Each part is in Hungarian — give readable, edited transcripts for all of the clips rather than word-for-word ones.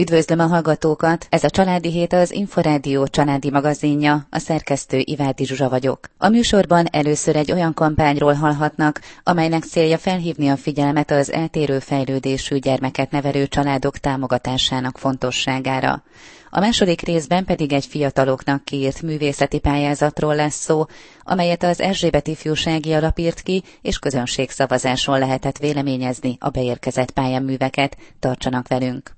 Üdvözlöm a hallgatókat! Ez a Családi Hét az Inforádió családi magazinja, a szerkesztő Ivádi Zsuzsa vagyok. A műsorban először egy olyan kampányról hallhatnak, amelynek célja felhívni a figyelmet az eltérő fejlődésű gyermeket nevelő családok támogatásának fontosságára. A második részben pedig egy fiataloknak kiírt művészeti pályázatról lesz szó, amelyet az Erzsébet Ifjúsági Alap írt ki, és közönségszavazáson lehetett véleményezni a beérkezett pályaműveket. Tartsanak velünk!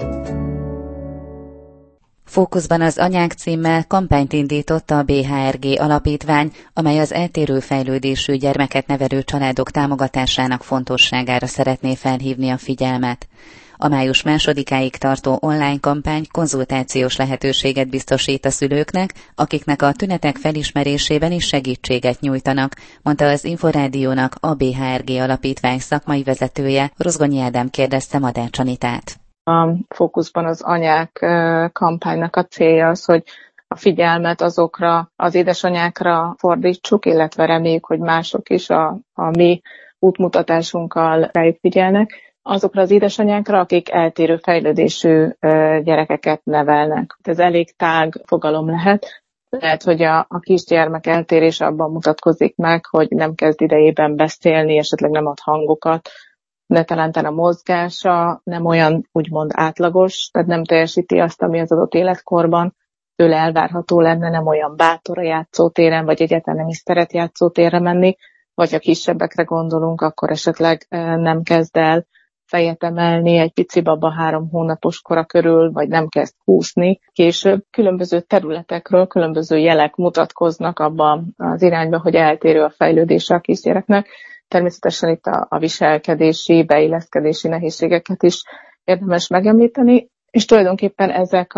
Fókuszban az anyák címmel kampányt indított a BHRG alapítvány, amely az eltérő fejlődésű gyermeket nevelő családok támogatásának fontosságára szeretné felhívni a figyelmet. A május 2-áig tartó online kampány konzultációs lehetőséget biztosít a szülőknek, akiknek a tünetek felismerésében is segítséget nyújtanak, mondta az Inforádiónak a BHRG alapítvány szakmai vezetője. Rozgonyi Ádám kérdezte Madács Anitát. A Fókuszban az anyák kampánynak a célja az, hogy a figyelmet azokra az édesanyákra fordítsuk, illetve reméljük, hogy mások is a mi útmutatásunkkal rájuk figyelnek, azokra az édesanyákra, akik eltérő fejlődésű gyerekeket nevelnek. Ez elég tág fogalom lehet. Lehet, hogy a kisgyermek eltérése abban mutatkozik meg, hogy nem kezd idejében beszélni, esetleg nem ad hangokat, de talán a mozgása nem olyan úgymond átlagos, tehát nem teljesíti azt, ami az adott életkorban tőle elvárható lenne, nem olyan bátor a játszótéren, vagy egyáltalán nem is szeret játszótérre menni, vagy ha kisebbekre gondolunk, akkor esetleg nem kezd el fejet emelni egy pici baba 3 hónapos kora körül, vagy nem kezd kúszni. Később különböző területekről különböző jelek mutatkoznak abban az irányba, hogy eltérő a fejlődése a kisgyereknek. Természetesen itt a viselkedési, beilleszkedési nehézségeket is érdemes megemlíteni, és tulajdonképpen ezek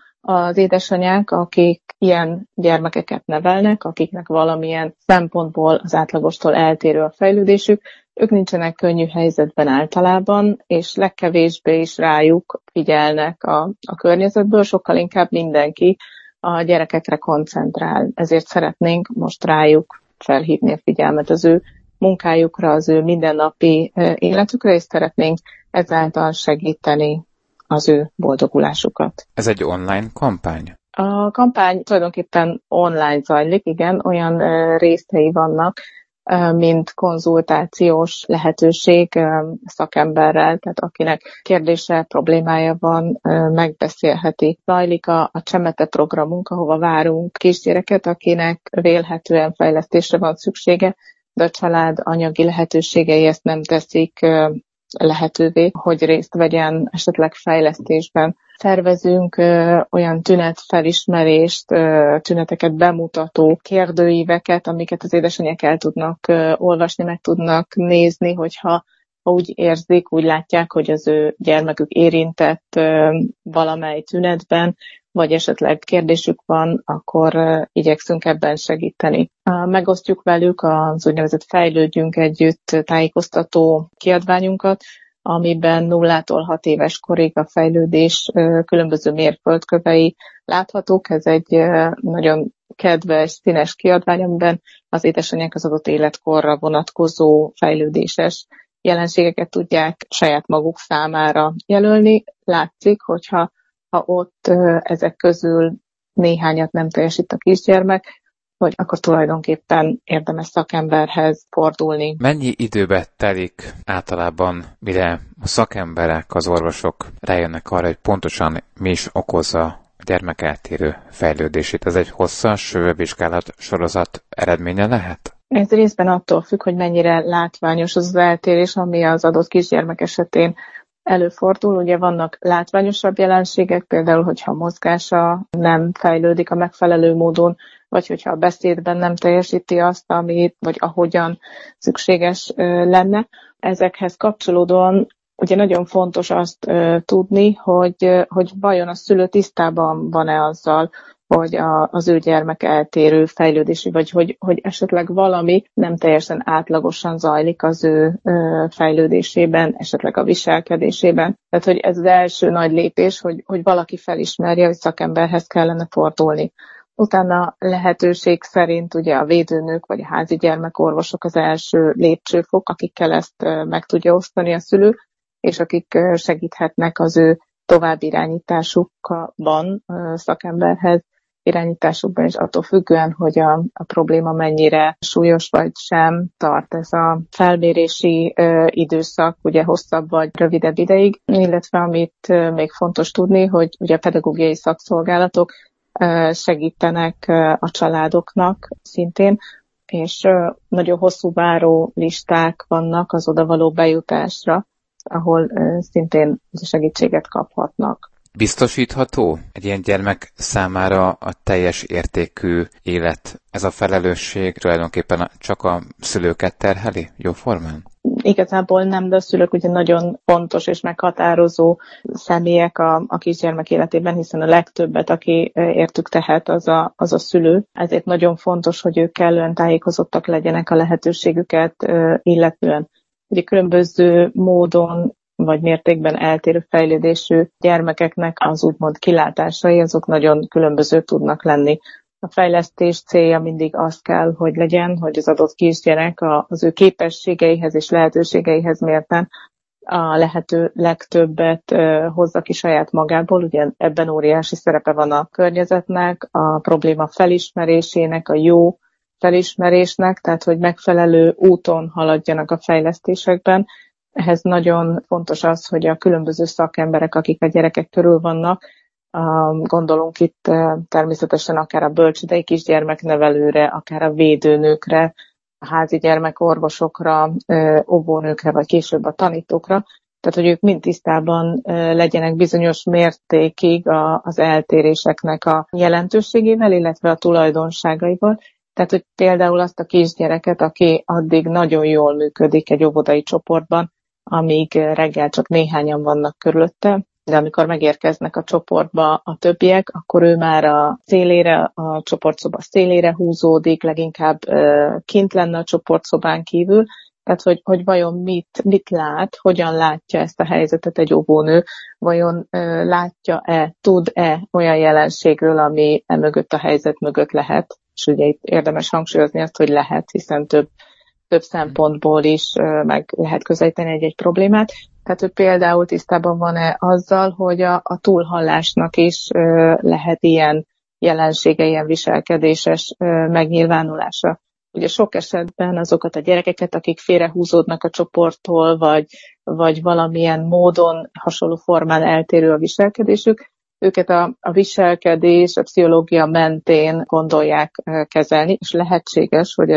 az édesanyák, akik ilyen gyermekeket nevelnek, akiknek valamilyen szempontból az átlagostól eltérő a fejlődésük, ők nincsenek könnyű helyzetben általában, és legkevésbé is rájuk figyelnek a környezetből, sokkal inkább mindenki a gyerekekre koncentrál. Ezért szeretnénk most rájuk felhívni a figyelmet az ő munkájukra, az ő mindennapi életükre, és szeretnénk ezáltal segíteni az ő boldogulásukat. Ez egy online kampány? A kampány tulajdonképpen online zajlik, igen, olyan részei vannak, mint konzultációs lehetőség szakemberrel, tehát akinek kérdése, problémája van, megbeszélheti. Zajlik a Csemete programunk, ahova várunk kisgyereket, akinek vélhetően fejlesztésre van szüksége, de a család anyagi lehetőségei ezt nem teszik lehetővé, hogy részt vegyen esetleg fejlesztésben. Szervezünk olyan tünetfelismerést, tüneteket bemutató kérdőíveket, amiket az édesanyák el tudnak olvasni, meg tudnak nézni, hogyha úgy érzik, úgy látják, hogy az ő gyermekük érintett valamely tünetben, vagy esetleg kérdésük van, akkor igyekszünk ebben segíteni. Megosztjuk velük az úgynevezett Fejlődjünk Együtt tájékoztató kiadványunkat, amiben 0-tól 6 éves korig a fejlődés különböző mérföldkövei láthatók. Ez egy nagyon kedves, színes kiadvány, amiben az édesanyák az adott életkorra vonatkozó fejlődéses jelenségeket tudják saját maguk számára jelölni. Látszik, hogyha ott ezek közül néhányat nem teljesít a kisgyermek, hogy akkor tulajdonképpen érdemes szakemberhez fordulni. Mennyi időbe telik általában, mire a szakemberek, az orvosok rájönnek arra, hogy pontosan mi is okozza a gyermek eltérő fejlődését? Ez egy hosszas vizsgálat sorozat eredménye lehet? Ez részben attól függ, hogy mennyire látványos az eltérés, ami az adott kisgyermek esetén előfordul. Ugye vannak látványosabb jelenségek, például, hogyha a mozgása nem fejlődik a megfelelő módon, vagy hogyha a beszédben nem teljesíti azt, amit, vagy ahogyan szükséges lenne. Ezekhez kapcsolódóan ugye nagyon fontos azt tudni, hogy vajon a szülő tisztában van-e azzal, hogy az ő gyermek eltérő fejlődési, vagy hogy esetleg valami nem teljesen átlagosan zajlik az ő fejlődésében, esetleg a viselkedésében. Tehát, hogy ez az első nagy lépés, hogy valaki felismerje, hogy szakemberhez kellene fordulni. Utána lehetőség szerint ugye a védőnők vagy a házi gyermekorvosok az első lépcsőfok, akikkel ezt meg tudja osztani a szülő, és akik segíthetnek az ő további irányításukban, szakemberhez irányításukban is attól függően, hogy a probléma mennyire súlyos vagy sem tart ez a felmérési időszak, ugye hosszabb vagy rövidebb ideig, illetve amit még fontos tudni, hogy ugye a pedagógiai szakszolgálatok segítenek a családoknak szintén, és nagyon hosszú váró listák vannak az odavaló bejutásra, ahol szintén segítséget kaphatnak. Biztosítható egy ilyen gyermek számára a teljes értékű élet? Ez a felelősség tulajdonképpen csak a szülőket terheli jóformán? Igazából nem, de a szülők ugye nagyon fontos és meghatározó személyek a kisgyermek életében, hiszen a legtöbbet, aki értük tehet, az a szülő. Ezért nagyon fontos, hogy ők kellően tájékozottak legyenek a lehetőségüket illetően. Ugye különböző módon vagy mértékben eltérő fejlődésű gyermekeknek az úgymond kilátásai, azok nagyon különbözők tudnak lenni. A fejlesztés célja mindig az kell, hogy legyen, hogy az adott kisgyerek az ő képességeihez és lehetőségeihez mérten a lehető legtöbbet hozza ki saját magából. Ugye ebben óriási szerepe van a környezetnek, a probléma felismerésének, a jó felismerésnek, tehát hogy megfelelő úton haladjanak a fejlesztésekben. Ehhez nagyon fontos az, hogy a különböző szakemberek, akik a gyerekek körül vannak, gondolunk itt természetesen akár a bölcsődei kisgyermeknevelőre, akár a védőnőkre, a házi gyermekorvosokra, óvónőkre, vagy később a tanítókra, tehát hogy ők mind tisztában legyenek bizonyos mértékig az eltéréseknek a jelentőségével, illetve a tulajdonságaival. Tehát, hogy például azt a kisgyereket, aki addig nagyon jól működik egy óvodai csoportban, amíg reggel csak néhányan vannak körülötte, de amikor megérkeznek a csoportba a többiek, akkor ő már a csoportszoba szélére húzódik, leginkább kint lenne a csoportszobán kívül, tehát hogy vajon mit lát, hogyan látja ezt a helyzetet egy óvónő, vajon látja-e, tud-e olyan jelenségről, ami mögött a helyzet mögött lehet, és ugye itt érdemes hangsúlyozni azt, hogy lehet, hiszen több szempontból is meg lehet közelíteni egy problémát. Tehát ő például tisztában van-e azzal, hogy a túlhallásnak is lehet ilyen jelensége, ilyen viselkedéses megnyilvánulása. Ugye sok esetben azokat a gyerekeket, akik félrehúzódnak a csoporttól, vagy valamilyen módon, hasonló formán eltérő a viselkedésük, őket a viselkedés, a pszichológia mentén gondolják kezelni, és lehetséges, hogy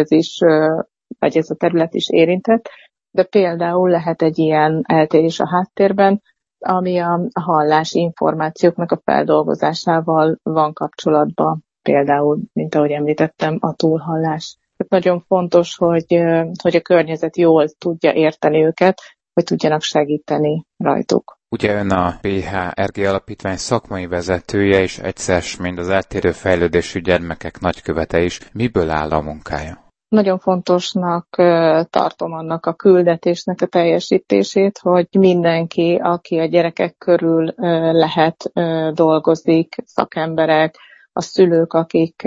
ez a terület is érintett, de például lehet egy ilyen eltérés a háttérben, ami a hallási információknak a feldolgozásával van kapcsolatban, például, mint ahogy említettem, a túlhallás. Tehát nagyon fontos, hogy a környezet jól tudja érteni őket, hogy tudjanak segíteni rajtuk. Ugye ön a PHRG Alapítvány szakmai vezetője, és egyszer mind az eltérő fejlődésű gyermekek nagykövete is. Miből áll a munkája? Nagyon fontosnak tartom annak a küldetésnek a teljesítését, hogy mindenki, aki a gyerekek körül lehet, dolgozik, szakemberek, a szülők, akik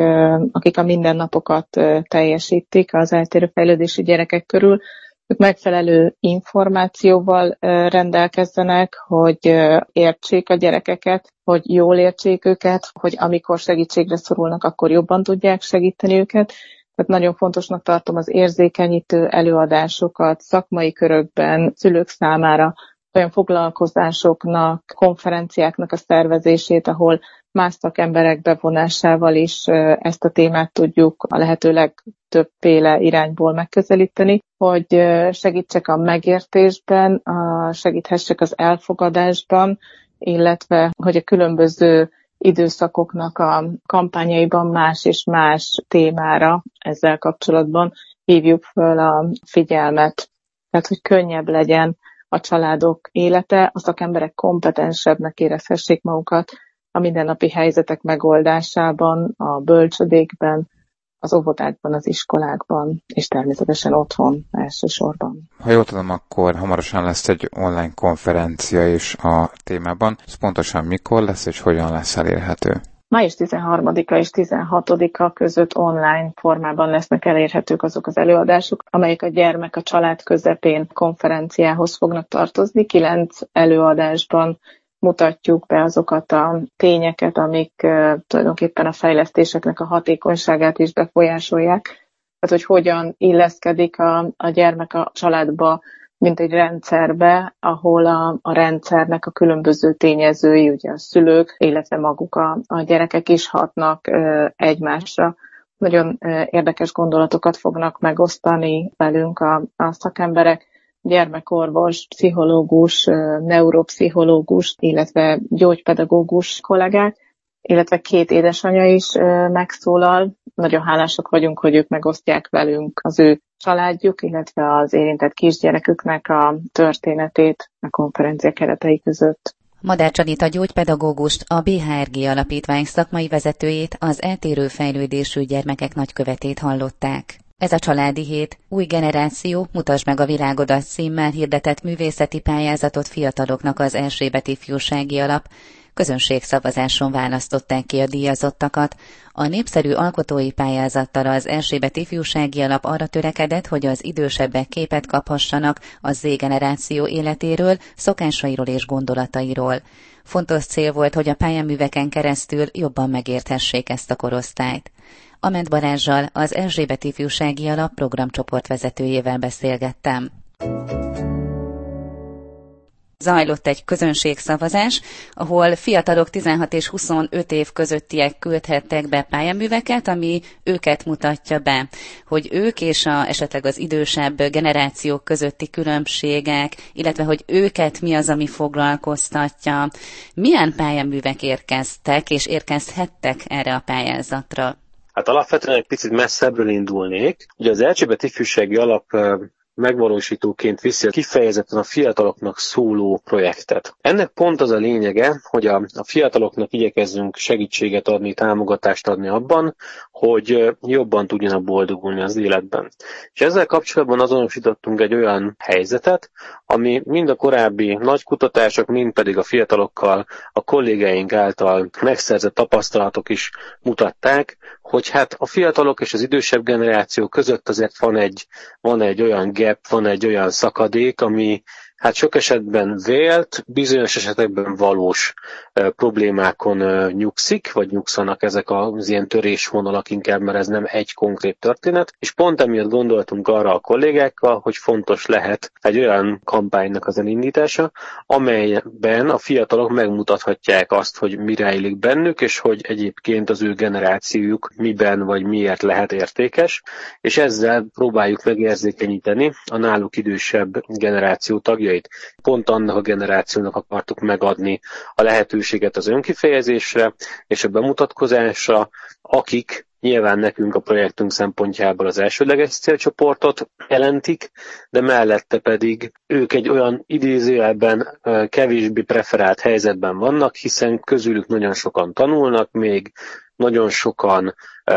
a mindennapokat teljesítik az eltérő fejlődésű gyerekek körül, ők megfelelő információval rendelkezzenek, hogy értsék a gyerekeket, hogy jól értsék őket, hogy amikor segítségre szorulnak, akkor jobban tudják segíteni őket. Tehát nagyon fontosnak tartom az érzékenyítő előadásokat szakmai körökben, szülők számára, olyan foglalkozásoknak, konferenciáknak a szervezését, ahol más szakemberek bevonásával is ezt a témát tudjuk a lehető legtöbbféle irányból megközelíteni, hogy segítsek a megértésben, segíthessek az elfogadásban, illetve hogy a különböző időszakoknak a kampányaiban más és más témára ezzel kapcsolatban hívjuk föl a figyelmet. Tehát, hogy könnyebb legyen a családok élete, a szakemberek kompetensebbnek érezhessék magukat a mindennapi helyzetek megoldásában, a bölcsödékben, az óvodákban, az iskolákban, és természetesen otthon elsősorban. Ha jól tudom, akkor hamarosan lesz egy online konferencia is a témában. Ez pontosan mikor lesz, és hogyan lesz elérhető? Május 13-a és 16-a között online formában lesznek elérhetők azok az előadások, amelyek a gyermek a család közepén konferenciához fognak tartozni. 9 előadásban mutatjuk be azokat a tényeket, amik tulajdonképpen a fejlesztéseknek a hatékonyságát is befolyásolják. Tehát, hogy hogyan illeszkedik a gyermek a családba, mint egy rendszerbe, ahol a rendszernek a különböző tényezői, ugye a szülők, illetve maguk a gyerekek is hatnak egymásra. Nagyon érdekes gondolatokat fognak megosztani velünk a szakemberek, gyermekorvos, pszichológus, neuropszichológus, illetve gyógypedagógus kollégák, illetve 2 édesanyja is megszólal. Nagyon hálásak vagyunk, hogy ők megosztják velünk az ő családjuk, illetve az érintett kisgyereküknek a történetét a konferencia keretei között. Madách Anita gyógypedagógust, a BHRG Alapítvány szakmai vezetőjét, az eltérő fejlődésű gyermekek nagykövetét hallották. Ez a Családi Hét Új generáció, mutasd meg a világodat címmel hirdetett művészeti pályázatot fiataloknak az Erzsébet Ifjúsági Alap. Közönségszavazáson választották ki a díjazottakat. A népszerű alkotói pályázattal az Erzsébet Ifjúsági Alap arra törekedett, hogy az idősebbek képet kaphassanak a Z-generáció életéről, szokásairól és gondolatairól. Fontos cél volt, hogy a pályaműveken keresztül jobban megérthessék ezt a korosztályt. Ament Balázssal, az Erzsébet Ifjúsági Alap programcsoport vezetőjével beszélgettem. Zajlott egy közönségszavazás, ahol fiatalok 16 és 25 év közöttiek küldhettek be pályaműveket, ami őket mutatja be, hogy ők és esetleg az idősebb generációk közötti különbségek, illetve hogy őket mi az, ami foglalkoztatja. Milyen pályaművek érkeztek és érkezhettek erre a pályázatra? Hát alapvetően egy picit messzebbről indulnék. Ugye az Erzsébet Ifjúsági Alap megvalósítóként viszi kifejezetten a fiataloknak szóló projektet. Ennek pont az a lényege, hogy a fiataloknak igyekezzünk segítséget adni, támogatást adni abban, hogy jobban tudjanak boldogulni az életben. És ezzel kapcsolatban azonosítottunk egy olyan helyzetet, ami mind a korábbi nagy kutatások, mind pedig a fiatalokkal, a kollégáink által megszerzett tapasztalatok is mutatták, hogy hát a fiatalok és az idősebb generáció között azért van egy olyan gap, van egy olyan szakadék, ami hát sok esetben vélt, bizonyos esetekben valós problémákon nyugszik, vagy nyugszanak ezek az ilyen törésvonalak inkább, mert ez nem egy konkrét történet, és pont emiatt gondoltunk arra a kollégákkal, hogy fontos lehet egy olyan kampánynak az elindítása, amelyben a fiatalok megmutathatják azt, hogy mi rejlik bennük, és hogy egyébként az ő generációjuk miben vagy miért lehet értékes, és ezzel próbáljuk megérzékenyíteni a náluk idősebb generáció tagjait. Pont annak a generációnak akartuk megadni a lehetőséget az önkifejezésre és a bemutatkozásra, akik nyilván nekünk a projektünk szempontjából az elsődleges célcsoportot jelentik, de mellette pedig ők egy olyan idézőjelben kevésbé preferált helyzetben vannak, hiszen közülük nagyon sokan tanulnak még, nagyon sokan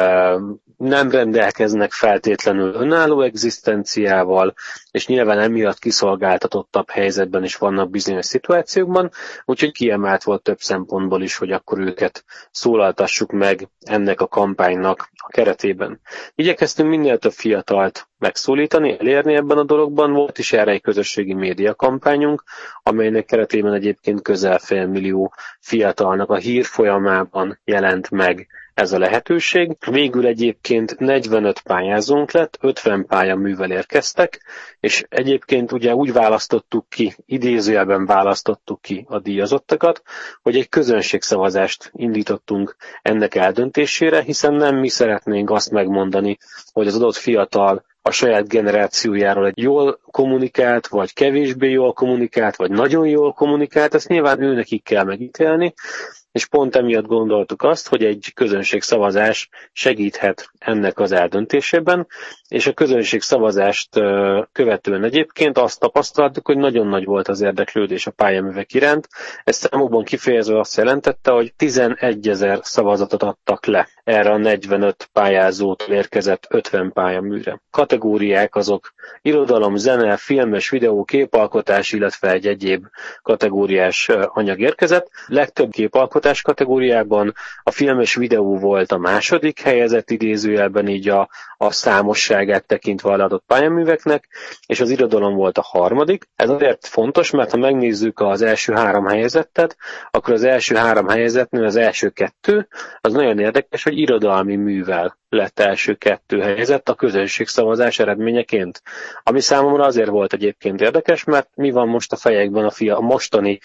nem rendelkeznek feltétlenül önálló egzisztenciával, és nyilván emiatt kiszolgáltatottabb helyzetben is vannak bizonyos szituációkban, úgyhogy kiemelt volt több szempontból is, hogy akkor őket szólaltassuk meg ennek a kampánynak a keretében. Igyekeztünk minél több fiatalt megszólítani, elérni ebben a dologban. Volt is erre egy közösségi média kampányunk, amelynek keretében egyébként közel 500 000 fiatalnak a hírfolyamában jelent meg ez a lehetőség. Végül egyébként 45 pályázónk lett, 50 pályaművel érkeztek, és egyébként ugye úgy választottuk ki, idézőjelben választottuk ki a díjazottakat, hogy egy közönségszavazást indítottunk ennek eldöntésére, hiszen nem mi szeretnénk azt megmondani, hogy az adott fiatal a saját generációjáról egy jól kommunikált, vagy kevésbé jól kommunikált, vagy nagyon jól kommunikált, ezt nyilván őnekik kell megítélni, és pont emiatt gondoltuk azt, hogy egy közönségszavazás segíthet ennek az eldöntésében, és a közönségszavazást követően egyébként azt tapasztaltuk, hogy nagyon nagy volt az érdeklődés a pályaművek iránt. Ez számokban kifejezve azt jelentette, hogy 11 000 szavazatot adtak le erre a 45 pályázótól érkezett 50 pályaműre. Kategóriák azok irodalom, zene, filmes, videó, képalkotás, illetve egy egyéb kategóriás anyag érkezett. Legtöbb képalkotás alkotás kategóriában, a film és videó volt a második helyezett idézőjelben, így a számosságát tekintve a leadott pályaműveknek, és az irodalom volt a harmadik. Ez azért fontos, mert ha megnézzük az első 3 helyezettet, akkor az első 3 helyezettnél az első 2, az nagyon érdekes, hogy irodalmi művel lett első 2 helyezett a közönségszavazás eredményeként. Ami számomra azért volt egyébként érdekes, mert mi van most a fejekben a mostani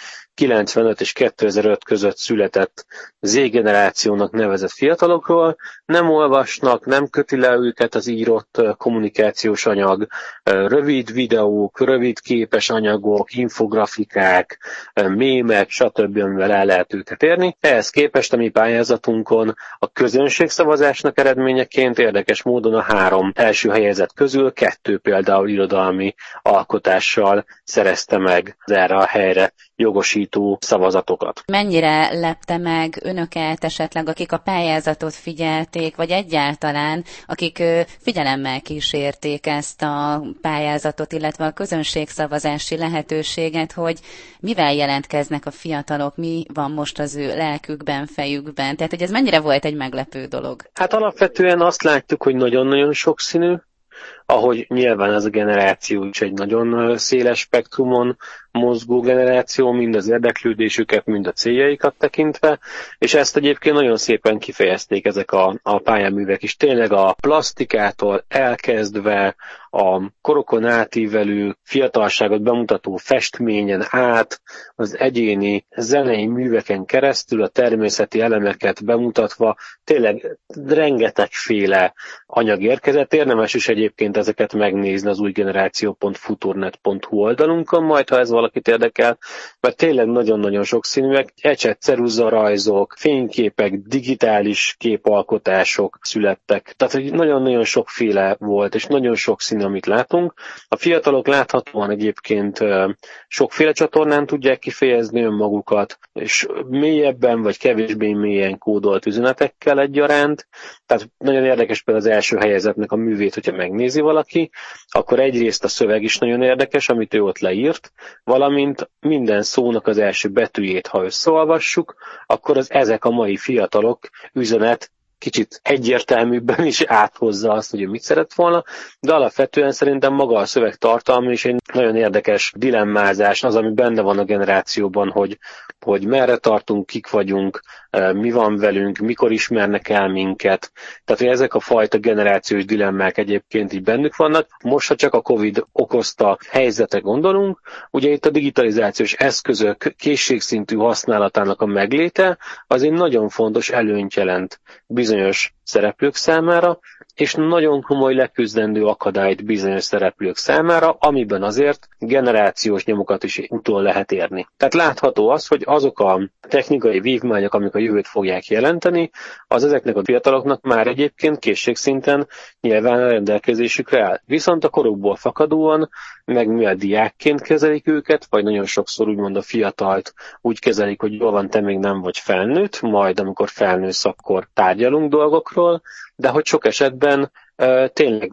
95 és 2005 között született Z-generációnak nevezett fiatalokról, nem olvasnak, nem köti le őket az írott kommunikációs anyag, rövid videók, rövid képes anyagok, infografikák, mémek, stb., amivel el lehet őket érni. Ehhez képest a mi pályázatunkon a közönségszavazásnak eredményeként érdekes módon a 3 első helyezett közül 2 például irodalmi alkotással szerezte meg erre a helyre jogosító szavazatokat. Mennyire lepte meg önöket esetleg, akik a pályázatot figyelték, vagy egyáltalán, akik figyelemmel kísérték ezt a pályázatot, illetve a közönségszavazási lehetőséget, hogy mivel jelentkeznek a fiatalok, mi van most az ő lelkükben, fejükben? Tehát, hogy ez mennyire volt egy meglepő dolog? Hát alapvetően azt látjuk, hogy nagyon-nagyon sokszínű, ahogy nyilván ez a generáció is egy nagyon széles spektrumon mozgó generáció, mind az érdeklődésüket, mind a céljaikat tekintve, és ezt egyébként nagyon szépen kifejezték ezek a pályaművek is. Tényleg a plasztikától elkezdve a korokon átívelő fiatalságot bemutató festményen át, az egyéni zenei műveken keresztül a természeti elemeket bemutatva, tényleg rengetegféle anyag érkezett. Érdemes is egyébként ezeket megnézni az újgeneráció.futurnet.hu oldalunkon, majd ha ez valakit érdekel, mert tényleg nagyon-nagyon sokszínűek, ecset, ceruza rajzok, fényképek, digitális képalkotások születtek. Tehát, hogy nagyon-nagyon sokféle volt, és nagyon sokszínű, amit látunk. A fiatalok láthatóan egyébként sokféle csatornán tudják kifejezni önmagukat, és mélyebben vagy kevésbé mélyen kódolt üzenetekkel egyaránt. Tehát nagyon érdekes például az első helyezettnek a művét, hogyha megnézi valaki, akkor egyrészt a szöveg is nagyon érdekes, amit ő ott leírt, valamint minden szónak az első betűjét, ha összeolvassuk, akkor ezek a mai fiatalok üzenet kicsit egyértelműbben is áthozza azt, hogy ő mit szeret volna, de alapvetően szerintem maga a szöveg tartalma is egy nagyon érdekes dilemmázás, az, ami benne van a generációban, hogy merre tartunk, kik vagyunk, mi van velünk, mikor ismernek el minket. Tehát, hogy ezek a fajta generációs dilemmák egyébként így bennük vannak. Most, ha csak a Covid okozta helyzetre gondolunk, ugye itt a digitalizációs eszközök készségszintű használatának a megléte az egy nagyon fontos előnyt jelent bizonyos szereplők számára, és nagyon komoly leküzdendő akadályt bizonyos szereplők számára, amiben azért generációs nyomokat is utol lehet érni. Tehát látható az, hogy azok a technikai vívmányok, amik a jövőt fogják jelenteni, az ezeknek a fiataloknak már egyébként készségszinten nyilván a rendelkezésükre áll. Viszont a korukból fakadóan, meg mivel diákként kezelik őket, vagy nagyon sokszor úgymond a fiatalt úgy kezelik, hogy jól van, te még nem vagy felnőtt, majd amikor felnősz, akkor tárgyalunk dolgokról, de hogy sok esetben tényleg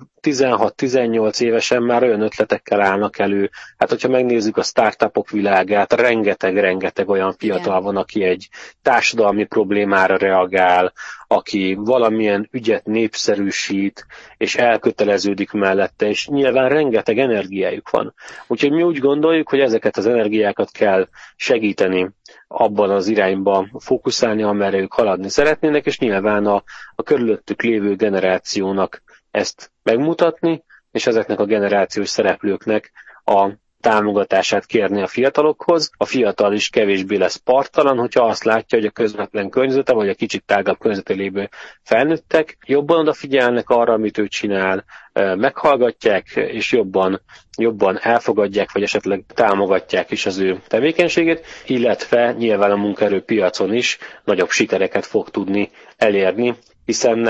16-18 évesen már olyan ötletekkel állnak elő. Hát, hogyha megnézzük a startupok világát, rengeteg olyan fiatal van, aki egy társadalmi problémára reagál, aki valamilyen ügyet népszerűsít, és elköteleződik mellette, és nyilván rengeteg energiájuk van. Úgyhogy mi úgy gondoljuk, hogy ezeket az energiákat kell segíteni, abban az irányba fókuszálni, amerre ők haladni szeretnének, és nyilván a körülöttük lévő generációnak ezt megmutatni, és ezeknek a generációs szereplőknek a támogatását kérni a fiatalokhoz. A fiatal is kevésbé lesz parttalan, hogyha azt látja, hogy a közvetlen környezete, vagy a kicsit tágabb környezete lévő felnőttek jobban odafigyelnek arra, amit ő csinál, meghallgatják, és jobban elfogadják, vagy esetleg támogatják is az ő tevékenységét, illetve nyilván a munkaerőpiacon is nagyobb sikereket fog tudni elérni, hiszen nem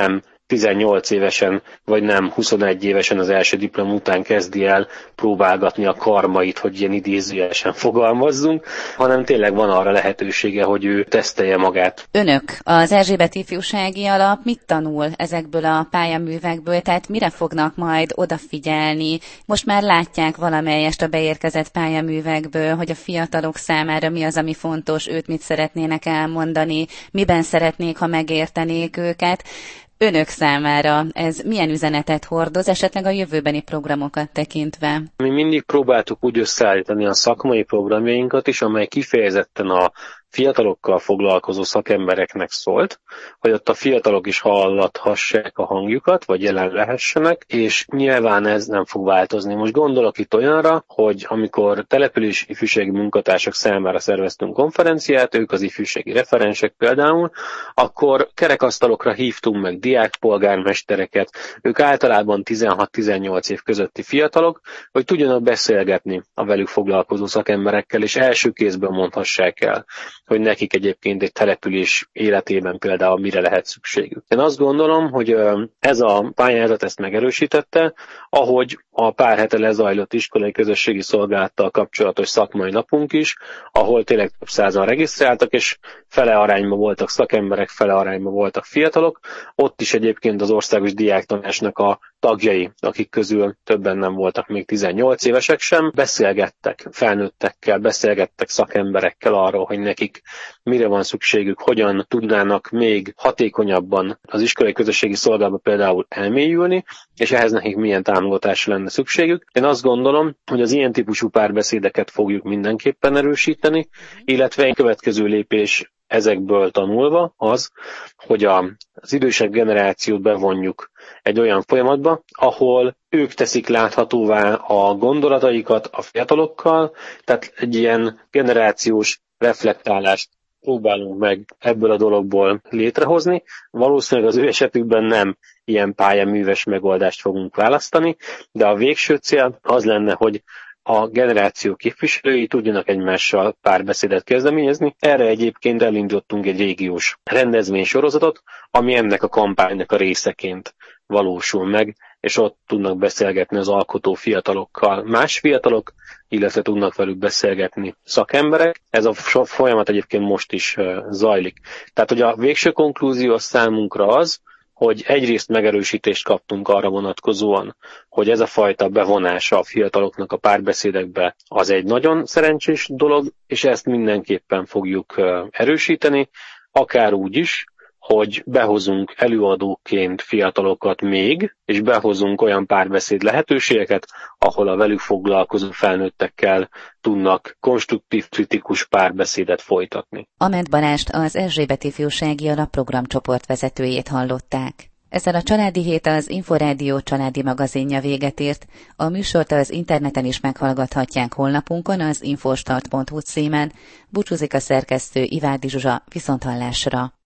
18 évesen, vagy nem 21 évesen az első diplom után kezdi el próbálgatni a karmait, hogy ilyen idézőjelesen fogalmazzunk, hanem tényleg van arra lehetősége, hogy ő tesztelje magát. Önök, az Erzsébet Ifjúsági Alap mit tanul ezekből a pályaművekből, tehát mire fognak majd odafigyelni? Most már látják valamelyest a beérkezett pályaművekből, hogy a fiatalok számára mi az, ami fontos, őt mit szeretnének elmondani, miben szeretnék, ha megértenék őket. Önök számára ez milyen üzenetet hordoz, esetleg a jövőbeni programokat tekintve? Mi mindig próbáltuk úgy összeállítani a szakmai programjainkat is, amely kifejezetten a fiatalokkal foglalkozó szakembereknek szólt, hogy ott a fiatalok is hallathassák a hangjukat, vagy jelen lehessenek, és nyilván ez nem fog változni. Most gondolok itt olyanra, hogy amikor települési ifjúsági munkatársak számára szerveztünk konferenciát, ők az ifjúsági referensek például, akkor kerekasztalokra hívtunk meg diákpolgármestereket, ők általában 16-18 év közötti fiatalok, hogy tudjanak beszélgetni a velük foglalkozó szakemberekkel, és első kézből mondhassák el, hogy nekik egyébként egy település életében például mire lehet szükségük. Én azt gondolom, hogy ez a pályázat ezt megerősítette, ahogy a pár hete lezajlott iskolai közösségi szolgálattal kapcsolatos szakmai napunk is, ahol tényleg több százan regisztráltak, és fele arányban voltak szakemberek, fele arányban voltak fiatalok. Ott is egyébként az Országos Diáktanácsnak a tagjai, akik közül többen nem voltak még 18 évesek sem, beszélgettek felnőttekkel, beszélgettek szakemberekkel arról, hogy nekik mire van szükségük, hogyan tudnának még hatékonyabban az iskolai közösségi szolgálatba például elmélyülni, és ehhez nekik milyen támogatásra lenne szükségük. Én azt gondolom, hogy az ilyen típusú párbeszédeket fogjuk mindenképpen erősíteni, illetve egy következő lépés ezekből tanulva az, hogy az idősebb generációt bevonjuk egy olyan folyamatba, ahol ők teszik láthatóvá a gondolataikat a fiatalokkal, tehát egy ilyen generációs reflektálást próbálunk meg ebből a dologból létrehozni. Valószínűleg az ő esetükben nem ilyen pályaműves megoldást fogunk választani, de a végső cél az lenne, hogy a generáció képviselői tudjanak egymással párbeszédet kezdeményezni. Erre egyébként elindítottunk egy régiós rendezvénysorozatot, ami ennek a kampánynak a részeként valósul meg, és ott tudnak beszélgetni az alkotó fiatalokkal más fiatalok, illetve tudnak velük beszélgetni szakemberek. Ez a folyamat egyébként most is zajlik. Tehát, hogy a végső konklúzió számunkra az, hogy egyrészt megerősítést kaptunk arra vonatkozóan, hogy ez a fajta bevonása a fiataloknak a párbeszédekbe az egy nagyon szerencsés dolog, és ezt mindenképpen fogjuk erősíteni, akár úgy is, hogy behozunk előadóként fiatalokat még, és behozunk olyan párbeszéd lehetőségeket, ahol a velük foglalkozó felnőttekkel tudnak konstruktív, kritikus párbeszédet folytatni. Ament Balást, az Erzsébet Ifjúsági Alap programcsoport vezetőjét hallották. Ezzel a Családi Hét az Inforádió családi magazinja véget ért. A műsort az interneten is meghallgathatják honlapunkon, az infostart.hu címen. Búcsúzik a szerkesztő, Ivárdi Zsuzsa, viszonthallásra.